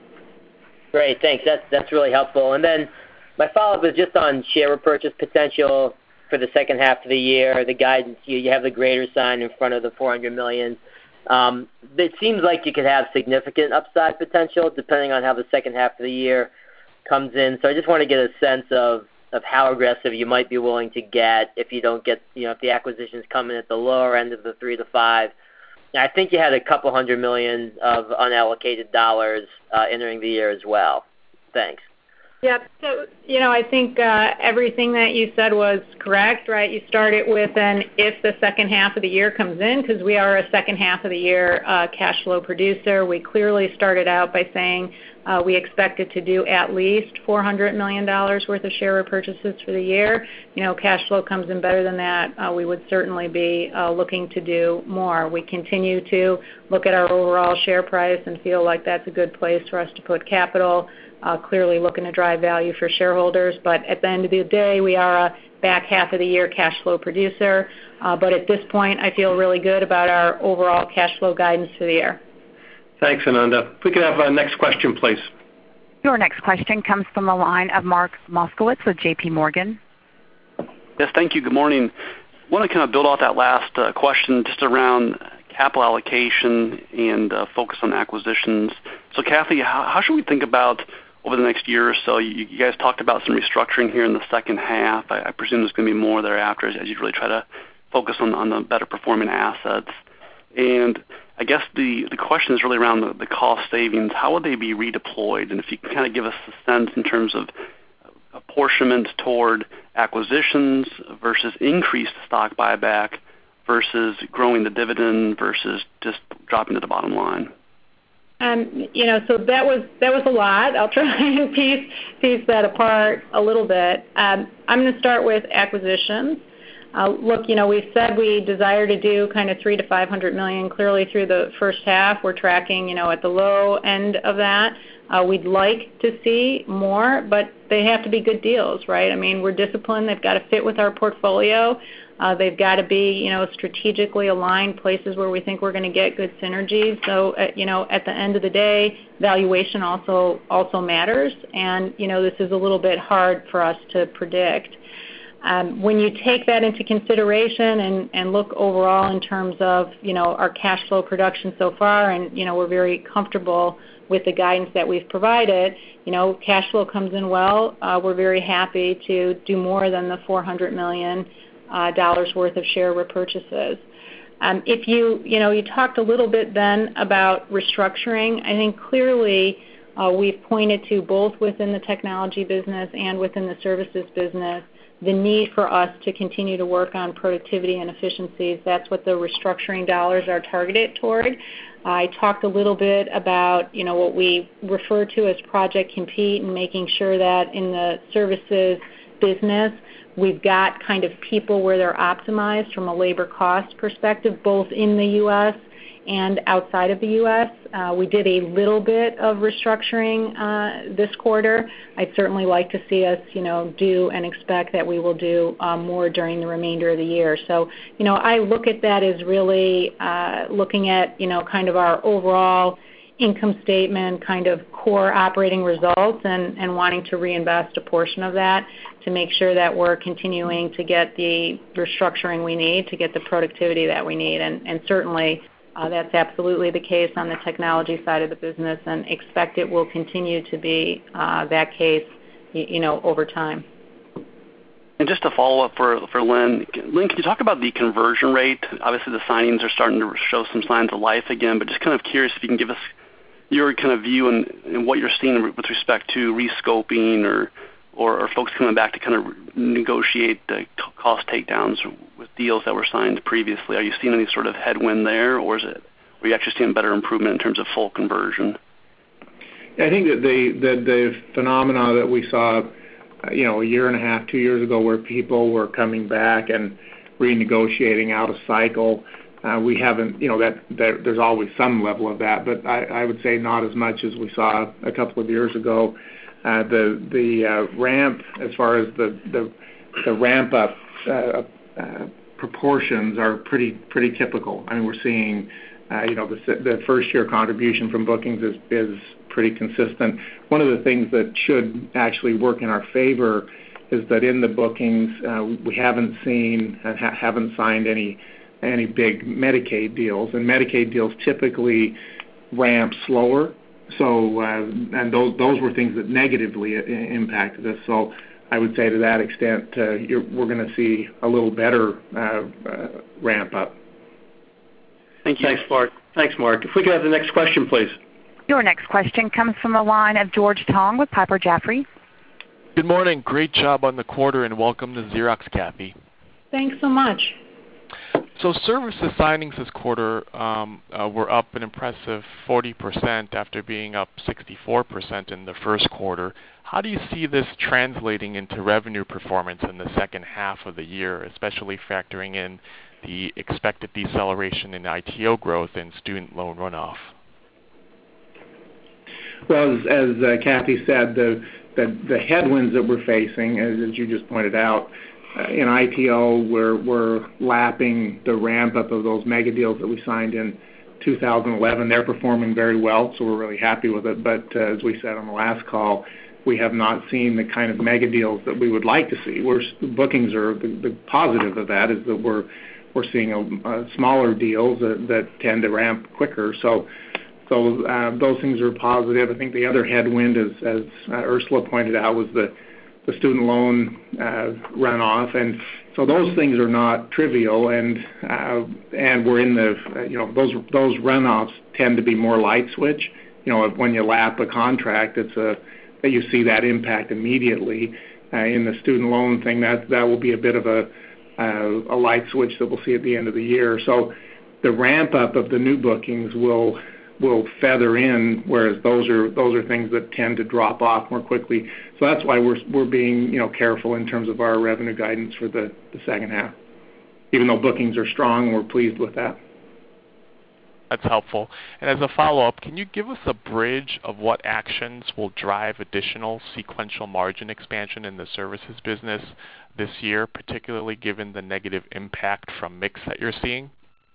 Great, thanks. That's that's really helpful. And then my follow-up is just on share repurchase potential for the second half of the year. The guidance, you, you have the greater sign in front of the four hundred million dollars. Um, it seems like you could have significant upside potential depending on how the second half of the year comes in. So I just want to get a sense of, of how aggressive you might be willing to get if you don't get, you know, if the acquisitions come in at the lower end of the three to five. Now, I think you had a couple hundred million of unallocated dollars uh, entering the year as well. Thanks. Yeah, so, you know, I think uh, everything that you said was correct, right? You started with an if the second half of the year comes in, because we are a second half of the year uh, cash flow producer. We clearly started out by saying uh, we expected to do at least four hundred million dollars worth of share repurchases for the year. You know, cash flow comes in better than that. Uh, we would certainly be uh, looking to do more. We continue to look at our overall share price and feel like that's a good place for us to put capital. Uh, clearly looking to drive value for shareholders, but at the end of the day, we are a back half of the year cash flow producer. Uh, but at this point, I feel really good about our overall cash flow guidance for the year. Thanks, Ananda. If we could have our next question, please. Your next question comes from the line of Mark Moskowitz with J P Morgan. Yes, thank you. Good morning. I want to kind of build off that last uh, question just around capital allocation and uh, focus on acquisitions. So, Kathy, how, how should we think about over the next year or so? You, you guys talked about some restructuring here in the second half. I, I presume there's going to be more thereafter as, as you really try to focus on, on the better performing assets. And I guess the, the question is really around the, the cost savings. How would they be redeployed? And if you can kind of give us a sense in terms of apportionment toward acquisitions versus increased stock buyback versus growing the dividend versus just dropping to the bottom line. Um, you know, so that was that was a lot. I'll try and piece piece that apart a little bit. Um, I'm going to start with acquisitions. Uh, look, you know, we said we desire to do kind of three to five hundred million. Clearly, through the first half, we're tracking, you know, at the low end of that. Uh, we'd like to see more, but they have to be good deals, right? I mean, we're disciplined. They've got to fit with our portfolio. Uh, they've got to be, you know, strategically aligned places where we think we're going to get good synergies. So, uh, you know, at the end of the day, valuation also also matters, and you know, this is a little bit hard for us to predict. Um, when you take that into consideration and, and look overall in terms of, you know, our cash flow production so far, and you know, we're very comfortable with the guidance that we've provided, you know, cash flow comes in well. Uh, we're very happy to do more than the four hundred million dollars Uh, dollars worth of share repurchases. Um, if you, you know, you talked a little bit then about restructuring. I think clearly uh, we've pointed to both within the technology business and within the services business the need for us to continue to work on productivity and efficiencies. That's what the restructuring dollars are targeted toward. I talked a little bit about, you know, what we refer to as Project Compete and making sure that in the services business we've got kind of people where they're optimized from a labor cost perspective, both in the U S and outside of the U S Uh, we did a little bit of restructuring uh, this quarter. I'd certainly like to see us, you know, do and expect that we will do uh, more during the remainder of the year. So, you know, I look at that as really uh, looking at, you know, kind of our overall income statement, kind of core operating results, and, and wanting to reinvest a portion of that to make sure that we're continuing to get the restructuring we need to get the productivity that we need. And, and certainly uh, that's absolutely the case on the technology side of the business, and expect it will continue to be uh, that case, you, you know, over time. And just to follow up for, for Lynn, Lynn, can you talk about the conversion rate? Obviously the signings are starting to show some signs of life again, but just kind of curious if you can give us your kind of view and, and what you're seeing with respect to rescoping or, or or folks coming back to kind of negotiate the cost takedowns with deals that were signed previously. Are you seeing any sort of headwind there, or is it, are you actually seeing better improvement in terms of full conversion? I think that the the, the phenomena that we saw, uh, you know, a year and a half, two years ago, where people were coming back and renegotiating out of cycle. Uh, we haven't, you know, that, that there's always some level of that, but I, I would say not as much as we saw a couple of years ago. Uh, the the uh, ramp, as far as the the, the ramp up uh, uh, proportions, are pretty pretty typical. I mean, we're seeing, uh, you know, the the first year contribution from bookings is is pretty consistent. One of the things that should actually work in our favor is that in the bookings uh, we haven't seen and ha- haven't signed any. any big Medicaid deals, and Medicaid deals typically ramp slower. So, uh, and those those were things that negatively I- impacted us. So, I would say to that extent, uh, you're, we're going to see a little better uh, uh, ramp up. Thank you. Thanks, Mark. Thanks, Mark. If we could have the next question, please. Your next question comes from the line of George Tong with Piper Jaffray. Good morning. Great job on the quarter, and welcome to Xerox, Kathy. Thanks so much. So services signings this quarter um, uh, were up an impressive forty percent after being up sixty-four percent in the first quarter. How do you see this translating into revenue performance in the second half of the year, especially factoring in the expected deceleration in I T O growth and student loan runoff? Well, as, as uh, Kathy said, the, the the headwinds that we're facing, as, as you just pointed out, Uh, in I T O, we're, we're lapping the ramp-up of those mega deals that we signed in two thousand eleven. They're performing very well, so we're really happy with it. But uh, as we said on the last call, we have not seen the kind of mega deals that we would like to see. We're, bookings are the, the positive of that is that we're we're seeing a, a smaller deals that, that tend to ramp quicker. So so uh, those things are positive. I think the other headwind, as, as uh, Ursula pointed out, was the the student loan uh, runoff, and so those things are not trivial, and uh, and we're in the uh, you know those those runoffs tend to be more light switch. You know, when you lap a contract, it's a that you see that impact immediately. Uh, in the student loan thing, that that will be a bit of a uh, a light switch that we'll see at the end of the year. So the ramp up of the new bookings will will feather in, whereas those are those are things that tend to drop off more quickly. So that's why we're we're being you know careful in terms of our revenue guidance for the, the second half. Even though bookings are strong, we're pleased with that. That's helpful. And as a follow-up, can you give us a bridge of what actions will drive additional sequential margin expansion in the services business this year, particularly given the negative impact from mix that you're seeing?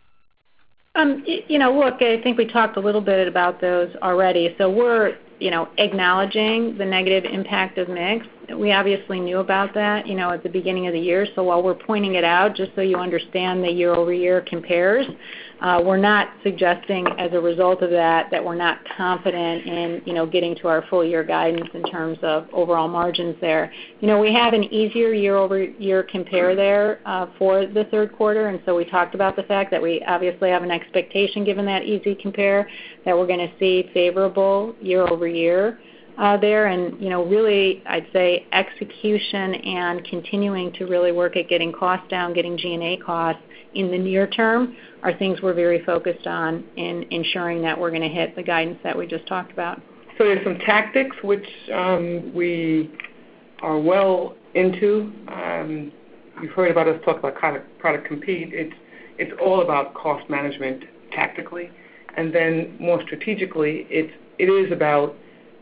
Um, you know, look, I think we talked a little bit about those already. So we're, you know, acknowledging the negative impact of mix. We obviously knew about that, you know, at the beginning of the year. So while we're pointing it out, just so you understand the year-over-year compares, uh, we're not suggesting as a result of that that we're not confident in, you know, getting to our full-year guidance in terms of overall margins there. You know, we have an easier year-over-year compare there uh, for the third quarter, and so we talked about the fact that we obviously have an expectation, given that easy compare, that we're going to see favorable year-over-year. Uh, there and, you know, really, I'd say execution and continuing to really work at getting costs down, getting G and A costs in the near term are things we're very focused on in ensuring that we're going to hit the guidance that we just talked about. So there's some tactics which um, we are well into. Um, you've heard about us talk about product, product compete. It's, it's all about cost management tactically. And then more strategically, it's, it is about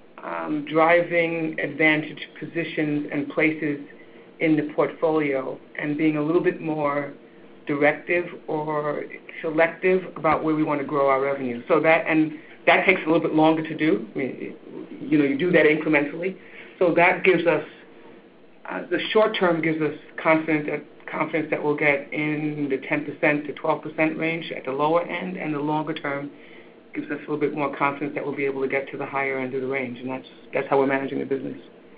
Um, driving advantage positions and places in the portfolio and being a little bit more directive or selective about where we want to grow our revenue. So that, and that takes a little bit longer to do. I mean, you know, you do that incrementally. So that gives us, uh, the short term gives us confidence that, confidence that we'll get in the ten percent to twelve percent range at the lower end, and the longer term gives us a little bit more confidence that we'll be able to get to the higher end of the range, and that's that's how we're managing the business.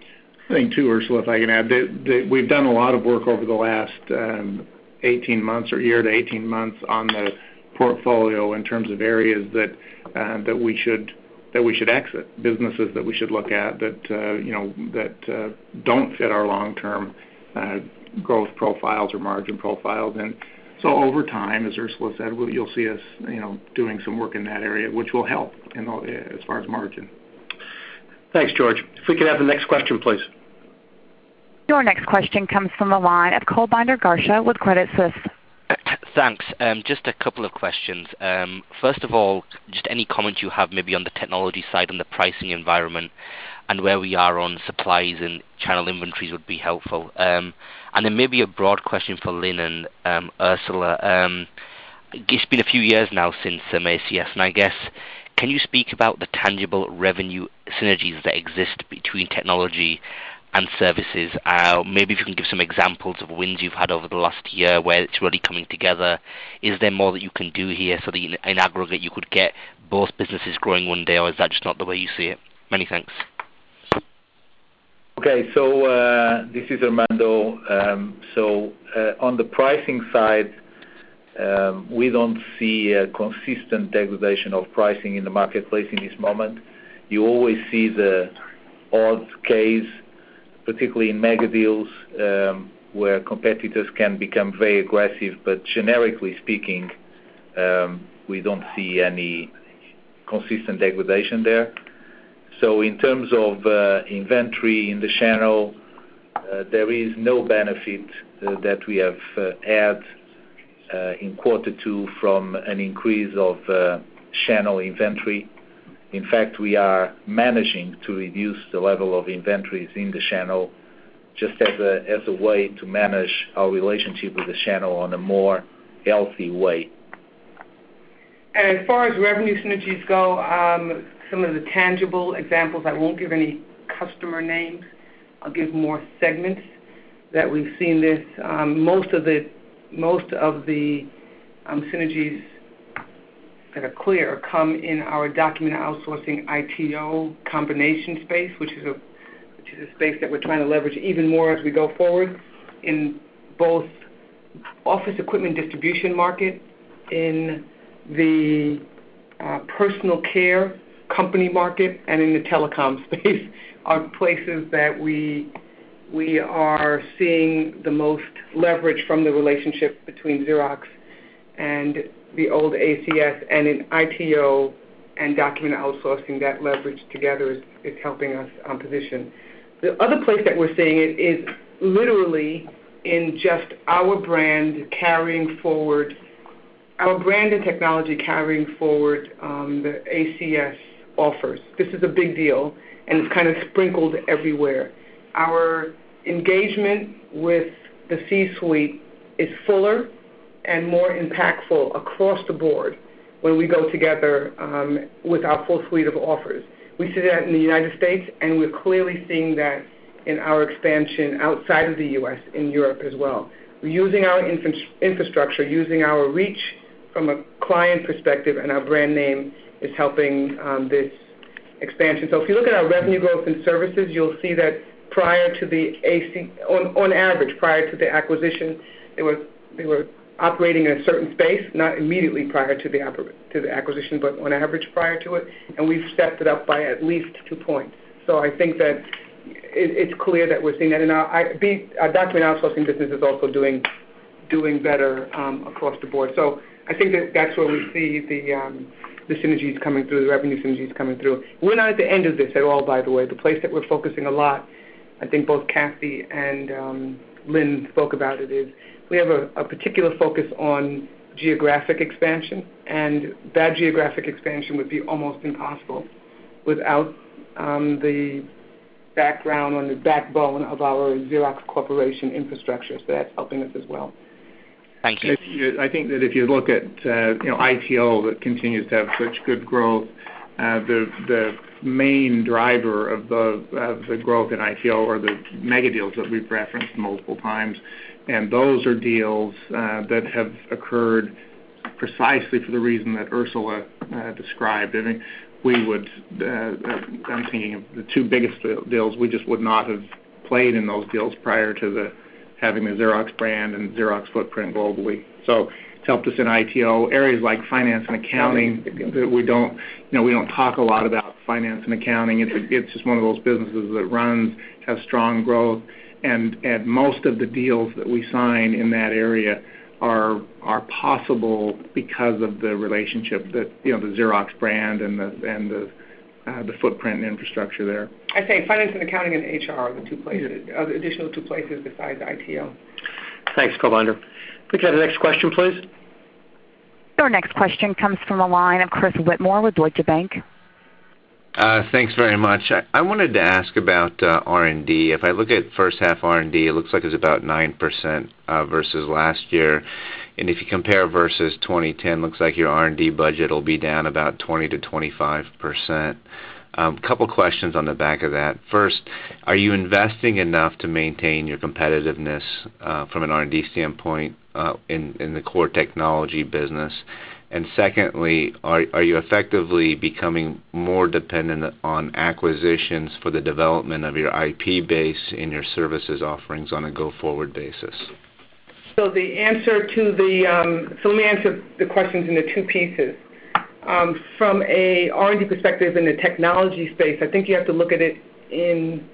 I think, too, Ursula, if I can add, that, that we've done a lot of work over the last um, eighteen months or year to eighteen months on the portfolio in terms of areas that uh, that we should that we should exit, businesses that we should look at that uh, you know that uh, don't fit our long-term uh, growth profiles or margin profiles. And so over time, as Ursula said, we'll, you'll see us, you know, doing some work in that area, which will help in the, as far as margin. Thanks, George. If we could have the next question, please. Your next question comes from the line of Kulbinder Garcha with Credit Suisse. Thanks. Um, just a couple of questions. Um, first of all, just any comments you have maybe on the technology side and the pricing environment and where we are on supplies and channel inventories would be helpful. Um, and then maybe a broad question for Lynn and um, Ursula. Um, it's been a few years now since um, A C S, and I guess, can you speak about the tangible revenue synergies that exist between technology and services? Uh, maybe if you can give some examples of wins you've had over the last year where it's really coming together. Is there more that you can do here so that in, in aggregate you could get both businesses growing one day, or is that just not the way you see it? Many thanks. Okay, so uh, this is Armando. Um, so uh, on the pricing side, um, we don't see a consistent degradation of pricing in the marketplace in this moment. You always see the odd case, particularly in mega deals, um, where competitors can become very aggressive, but generically speaking, um, we don't see any consistent degradation there. So in terms of uh, inventory in the channel, uh, there is no benefit uh, that we have uh, had uh, in quarter two from an increase of uh, channel inventory. In fact, we are managing to reduce the level of inventories in the channel just as a, as a way to manage our relationship with the channel on a more healthy way. And as far as revenue synergies go, um, some of the tangible examples, I won't give any customer names. I'll give more segments that we've seen this. Um, most of the most of the um, synergies that are clear come in our document outsourcing I T O combination space, which is a which is a space that we're trying to leverage even more as we go forward in both office equipment distribution market, in the uh, personal care company market, and in the telecom space are places that we we are seeing the most leverage from the relationship between Xerox and the old A C S. And in I T O, and document outsourcing, that leverage together is, is helping us um, position. The other place that we're seeing it is literally in just our brand carrying forward, our brand and technology carrying forward um, the A C S offers. This is a big deal, and it's kind of sprinkled everywhere. Our engagement with the C-suite is fuller and more impactful across the board when we go together um, with our full suite of offers. We see that in the United States, and we're clearly seeing that in our expansion outside of the U S, in Europe as well. We're using our infra- infrastructure, using our reach from a client perspective, and our brand name is helping um, this expansion. So if you look at our revenue growth in services, you'll see that prior to the A C, on, on average, prior to the acquisition, they were they were operating in a certain space, not immediately prior to the to the acquisition, but on average prior to it, and we've stepped it up by at least two points. So I think that it, it's clear that we're seeing that, and our, I, B, our document outsourcing business is also doing doing better um, across the board. So I think that that's where we see the um, the synergies coming through, the revenue synergies coming through. We're not at the end of this at all, by the way. The place that we're focusing a lot, I think both Kathy and um, Lynn spoke about it, is we have a, a particular focus on geographic expansion, and that geographic expansion would be almost impossible without um, the background on the backbone of our Xerox Corporation infrastructure. So that's helping us as well. Thank you. I think that if you look at uh, you know I T O that continues to have such good growth, uh, the the main driver of the of the growth in I T O are the mega deals that we've referenced multiple times, and those are deals uh, that have occurred precisely for the reason that Ursula uh, described. I mean, we would uh, I'm thinking of the two biggest deals. We just would not have played in those deals prior to the having the Xerox brand and Xerox footprint globally. So it's helped us in I T O. Areas like finance and accounting that we don't, you know, we don't talk a lot about finance and accounting. It's a, it's just one of those businesses that runs, has strong growth, and and most of the deals that we sign in that area are are possible because of the relationship that, you know, the Xerox brand and the and the Uh, the footprint and infrastructure there. I say finance and accounting and H R are the two places, uh, the additional two places besides I T O. Thanks, Kulbinder. We can have the next question, please. Your next question comes from the line of Chris Whitmore with Deutsche Bank. Uh, thanks very much. I, I wanted to ask about uh, R and D. If I look at first half R and D, it looks like it's about nine percent uh, versus last year. And if you compare versus twenty ten, looks like your R and D budget will be down about twenty to twenty-five percent. A um, couple questions on the back of that. First, are you investing enough to maintain your competitiveness uh, from an R and D standpoint uh, in, in the core technology business? And secondly, are, are you effectively becoming more dependent on acquisitions for the development of your I P base in your services offerings on a go-forward basis? So the answer to the, um, so let me answer the questions in the two pieces. Um, from a R and D perspective in the technology space, I think you have to look at it in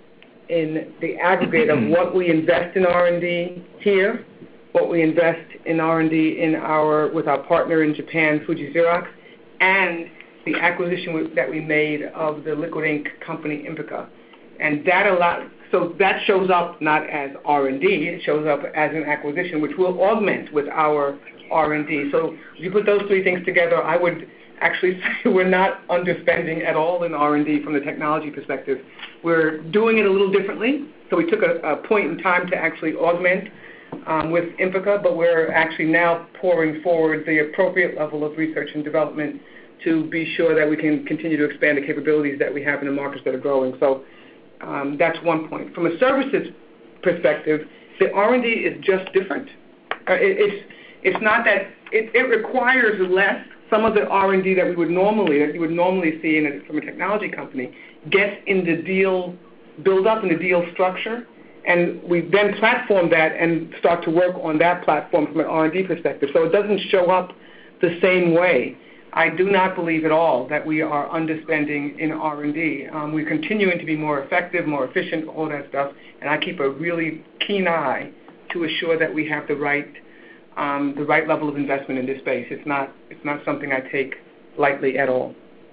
in the aggregate of what we invest in R and D here, what we invest in R and D in our with our partner in Japan, Fuji Xerox, and the acquisition that we made of the liquid ink company Invica, and that allowed. So that shows up not as R and D, it shows up as an acquisition, which will augment with our R and D. So if you put those three things together, I would actually say we're not underspending at all in R and D from the technology perspective. We're doing it a little differently. So we took a, a point in time to actually augment um, with Invica, but we're actually now pouring forward the appropriate level of research and development to be sure that we can continue to expand the capabilities that we have in the markets that are growing. So Um, that's one point. From a services perspective, the R and D is just different. Uh, it, it's it's not that it, it requires less. Some of the R and D that we would normally that you would normally see in a, from a technology company gets in the deal build up in the deal structure, and we then platform that and start to work on that platform from an R and D perspective. So it doesn't show up the same way. I do not believe at all that we are underspending in R and D. Um, we're continuing to be more effective, more efficient, all that stuff, and I keep a really keen eye to assure that we have the right um, the right level of investment in this space. It's not it's not something I take lightly at all.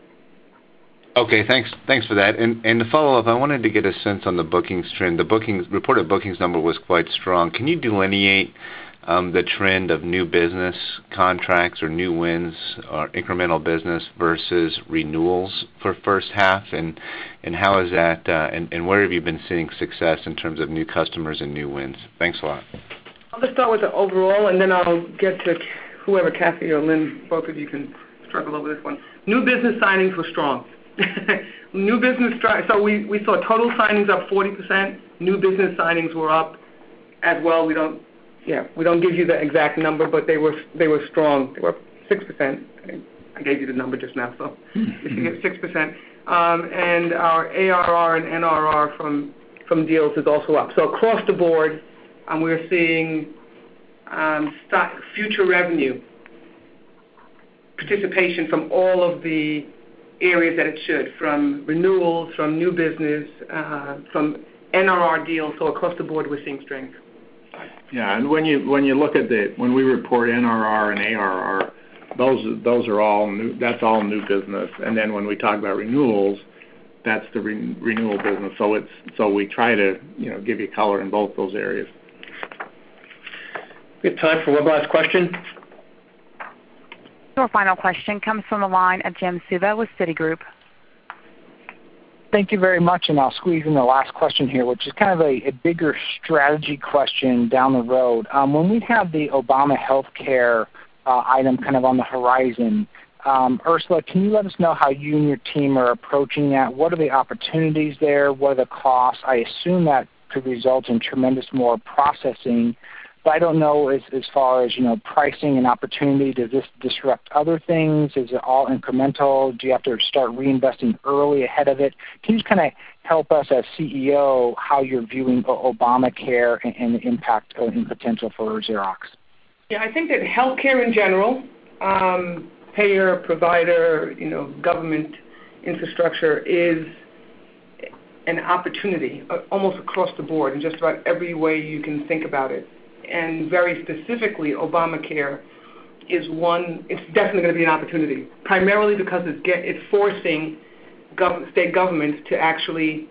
Okay, thanks. Thanks for that. And and to follow up, I wanted to get a sense on the bookings trend. The bookings reported bookings number was quite strong. Can you delineate um, the trend of new business contracts or new wins or incremental business versus renewals for first half, and and how is that? Uh, and and where have you been seeing success in terms of new customers and new wins? Thanks a lot. I'll just start with the overall, and then I'll get to whoever, Kathy or Lynn, both of you can struggle over this one. New business signings were strong. New business, so we, we saw total signings up forty percent. New business signings were up as well. We don't, yeah, we don't give you the exact number, but they were they were strong. They were up six percent. I gave you the number just now, so if you get six percent. Um, and our A R R and N R R from from deals is also up. So across the board, um, we're seeing um, stock, future revenue participation from all of the areas that it should, from renewals, from new business, uh, from N R R deals. So across the board, we're seeing strength. Yeah, and when you when you look at the when we report N R R and A R R, those those are all new. That's all new business. And then when we talk about renewals, that's the re- renewal business. So it's so we try to you know give you color in both those areas. We have time for one last question. Your final question comes from the line of Jim Suva with Citigroup. Thank you very much, and I'll squeeze in the last question here, which is kind of a, a bigger strategy question down the road. Um, when we have the Obama health care uh, item kind of on the horizon, um, Ursula, can you let us know how you and your team are approaching that? What are the opportunities there? What are the costs? I assume that could result in tremendous more processing. But I don't know as, as far as, you know, pricing and opportunity. Does this disrupt other things? Is it all incremental? Do you have to start reinvesting early ahead of it? Can you just kind of help us as C E O how you're viewing Obamacare and, and the impact and potential for Xerox? Yeah, I think that healthcare in general, um, payer, provider, you know, government infrastructure is an opportunity uh, almost across the board in just about every way you can think about it. And very specifically, Obamacare is one, it's definitely going to be an opportunity, primarily because it's, get, it's forcing gov- state governments to actually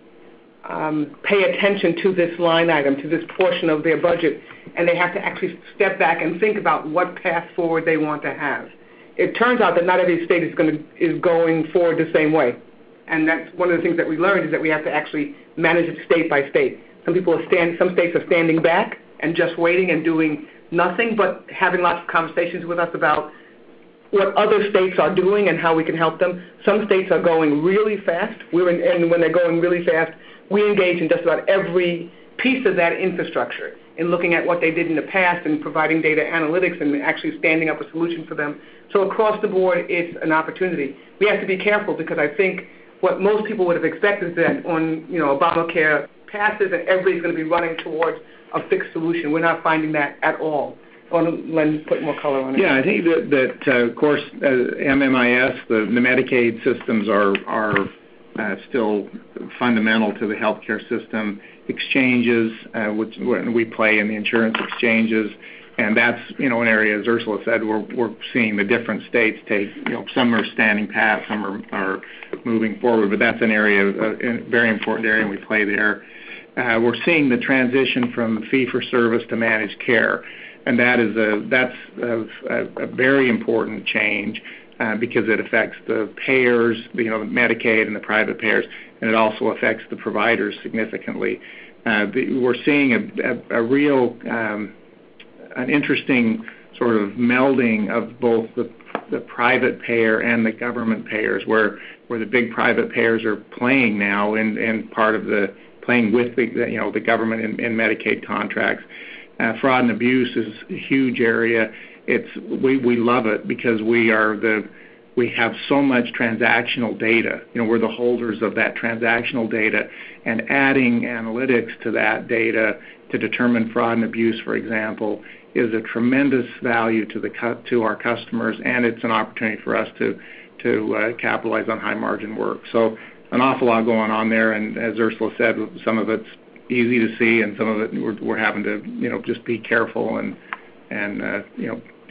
um, pay attention to this line item, to this portion of their budget, and they have to actually step back and think about what path forward they want to have. It turns out that not every state is, going to, is going forward the same way, and that's one of the things that we learned is that we have to actually manage it state by state. Some people are stand, some states are standing back and just waiting and doing nothing, but having lots of conversations with us about what other states are doing and how we can help them. Some states are going really fast, We're in, and when they're going really fast, we engage in just about every piece of that infrastructure in looking at what they did in the past and providing data analytics and actually standing up a solution for them. So across the board, it's an opportunity. We have to be careful because I think what most people would have expected is that on, you know, Obamacare passes and everybody's going to be running towards a fixed solution. We're not finding that at all. I want to Len, put more color on it. Yeah, I think that, that uh, of course, uh, M M I S, the, the Medicaid systems are are uh, still fundamental to the healthcare system. Exchanges, uh, which we play in the insurance exchanges, and that's you know an area, as Ursula said, we're we're seeing the different states take. You know, some are standing pat, some are are moving forward, but that's an area, a very important area, and we play there. Uh, we're seeing the transition from fee-for-service to managed care, and that is a that's a, a, a very important change uh, because it affects the payers, you know, the Medicaid and the private payers, and it also affects the providers significantly. Uh, the, we're seeing a, a, a real um, an interesting sort of melding of both the the private payer and the government payers, where where the big private payers are playing now in, in part of the playing with the you know the government in, in Medicaid contracts. Uh, fraud and abuse is a huge area. It's we, we love it because we are the we have so much transactional data. You know, we're the holders of that transactional data, and adding analytics to that data to determine fraud and abuse, for example, is a tremendous value to the to our customers, and it's an opportunity for us to to uh, capitalize on high margin work. So an awful lot going on there, and as Ursula said, some of it's easy to see, and some of it we're, we're having to, you know, just be careful and and uh, you know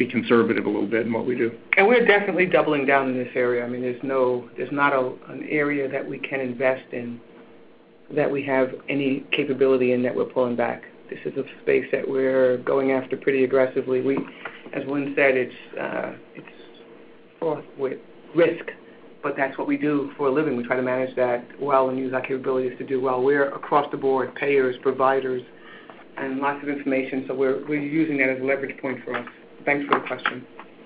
be conservative a little bit in what we do. And we're definitely doubling down in this area. I mean, there's no, there's not a, an area that we can invest in that we have any capability in that we're pulling back. This is a space that we're going after pretty aggressively. We, as Lynn said, it's uh, it's fraught with risk, but that's what we do for a living. We try to manage that well and use our capabilities to do well. We're across the board, payers, providers, and lots of information, so we're, we're using that as a leverage point for us. Thanks for the question.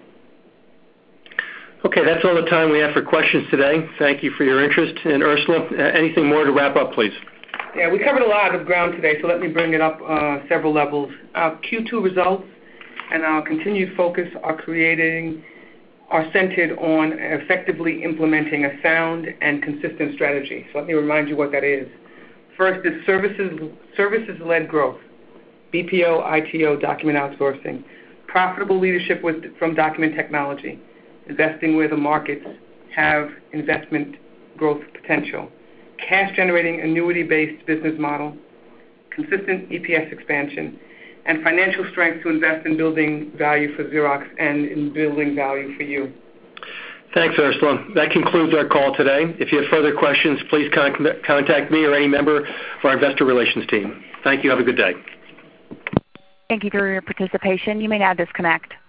Okay, that's all the time we have for questions today. Thank you for your interest. And Ursula, uh, anything more to wrap up, please? Yeah, we covered a lot of ground today, so let me bring it up uh, several levels. Our Q two results and our continued focus are creating, are centered on effectively implementing a sound and consistent strategy. So let me remind you what that is. First is services, services-led growth, B P O, I T O, document outsourcing, profitable leadership with, from document technology, investing where the markets have investment growth potential, cash-generating annuity-based business model, consistent E P S expansion, and financial strength to invest in building value for Xerox and in building value for you. Thanks, Ursula. That concludes our call today. If you have further questions, please con- contact me or any member of our investor relations team. Thank you. Have a good day. Thank you for your participation. You may now disconnect.